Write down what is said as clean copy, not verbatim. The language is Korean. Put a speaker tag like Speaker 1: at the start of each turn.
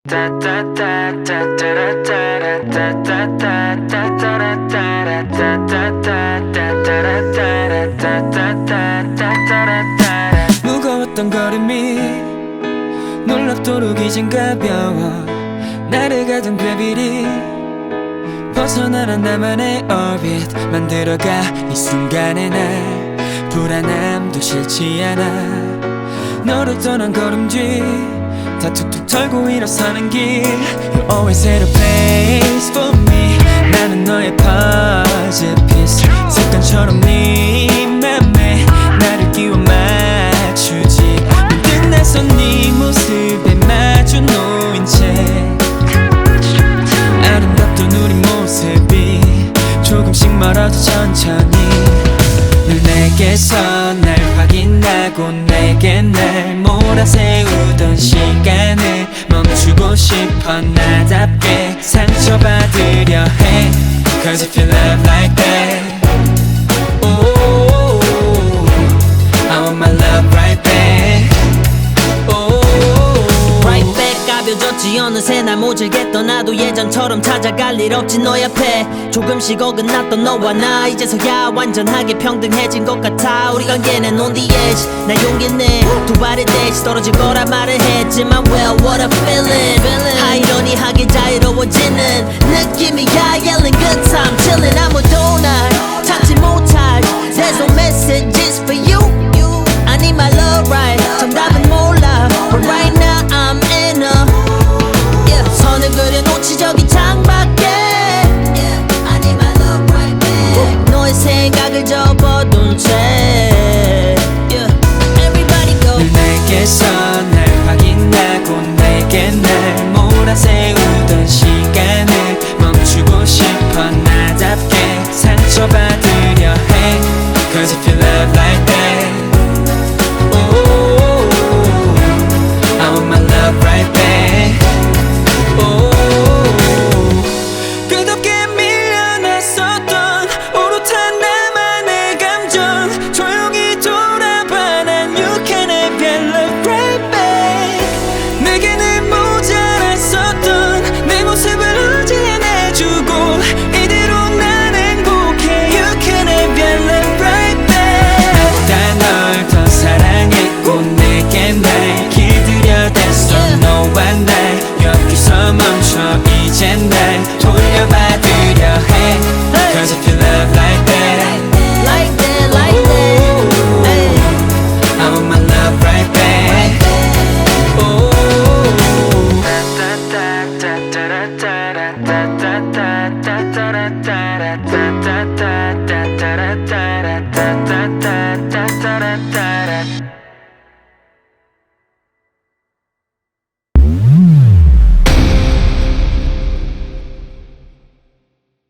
Speaker 1: 무거웠던 걸음이 놀랍도록 이젠 가벼워. 나를 가둔 궤비리 벗어나란 나만의 orbit 만들어가. 이 순간의 날 불안함도 싫지 않아. 너를 떠난 걸음 뒤 다 툭툭 털고 일어서는 길. You always had a place for me. 나는 너의 puzzle piece. 습관처럼 네 맘에 나를 끼워 맞추지. 문득 나선 네 모습에 마주 놓인 채 아름답던 우리 모습이 조금씩 멀어져 천천히. 늘 내게서 날 확인하고 내게 날 몰아세우던 시간을 멈추고 싶어. 나답게 상처받으려 해. Cause if you love like that, oh, I want my love right back, oh,
Speaker 2: right back. 가벼졌지 어느새 날 모질게 떠나도 예전처럼 찾아갈 일 없지 너의 앞에. 조금씩 어긋났던 너와 나 이제서야 완전하게 평등해진 것 같아. 우리 관계는 on the edge. 나 용기 내 두 발의 대지 떨어질 거라 말을 했지만 well what a feeling. 아이러니하게 자유로워지는 느낌이야. Yelling good time chilling. 아무도 날 찾지 못할 There's no messages for you. I need my love right. 정답은 몰라 but right now I'm in a 선을 그려놓지 저기 창밖에. I need my love right back. 너의 생각을 접어둔 채 Everybody go.
Speaker 1: 늘 내게서 날 확인하고 내게 날 몰아세우던 시간을 멈추고 싶어. 나답게 상처받으려 해. Cause if you love like that, oh, I want my love right back, oh. 끝없게 밀려났었던 오롯한 나만의 감정 조용히 돌아봐. 난 you can have your love right back. 내게는 모자랐었던 내 모습을 어지게 내주고 이대로 난 행복해. You can have your love right back. 나 널 더 사랑했고 내게 날 길들여댔어. 너와 날 여기서 멈춰 이젠 날 돌려받으려 해. Cause if you love like that,
Speaker 2: Like that, like that. Ay.
Speaker 1: I want my love right back, oh.